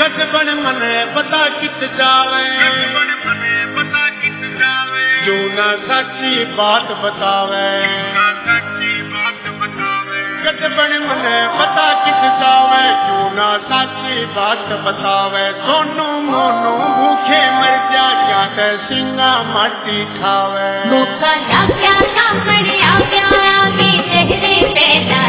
कद बन मन पता कित जावे, जो ना सच्ची बात बतावे। कद बन मन पता कित जावे, जो ना सच्ची बात बतावे। सोनू मोनू भूखे मर जा, क्या ते सिंगा माटी खावे। भूखा क्या क्या मरिया क्या भी चेहरे पे